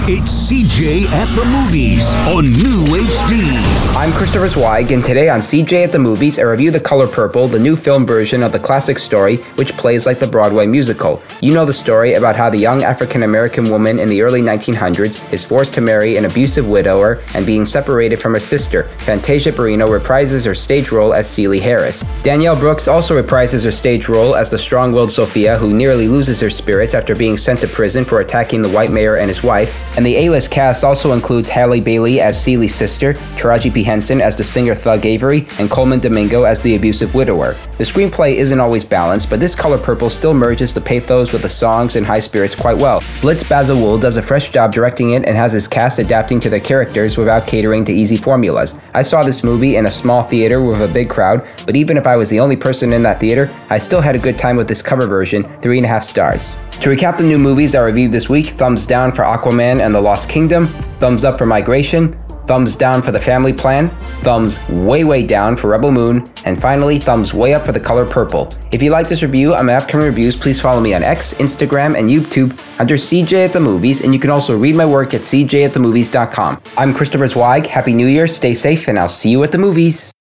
It's CJ at the Movies on New HD. I'm Christopher Zweig, and today on CJ at the Movies, I review The Color Purple, the new film version of the classic story, which plays like the Broadway musical. You know the story about how the young African-American woman in the early 1900s is forced to marry an abusive widower and being separated from her sister. Fantasia Barrino reprises her stage role as Celie Harris. Danielle Brooks also reprises her stage role as the strong-willed Sophia, who nearly loses her spirits after being sent to prison for attacking the white mayor and his wife. And the A-list cast also includes Halle Bailey as Celie's sister, Taraji P. Henson as the singer Thug Avery, and Coleman Domingo as the abusive widower. The screenplay isn't always balanced, but this Color Purple still merges the pathos with the songs and high spirits quite well. Blitz Bazawule does a fresh job directing it and has his cast adapting to their characters without catering to easy formulas. I saw this movie in a small theater with a big crowd, but even if I was the only person in that theater, I still had a good time with this cover version, 3.5 stars. To recap the new movies I reviewed this week, thumbs down for Aquaman and the Lost Kingdom, thumbs up for Migration, thumbs down for The Family Plan, thumbs way down for Rebel Moon, and finally, thumbs way up for The Color Purple. If you like this review and my upcoming reviews, please follow me on X, Instagram, and YouTube under CJ at the Movies, and you can also read my work at cjatthemovies.com. I'm Christopher Zweig. Happy New Year, stay safe, and I'll see you at the movies.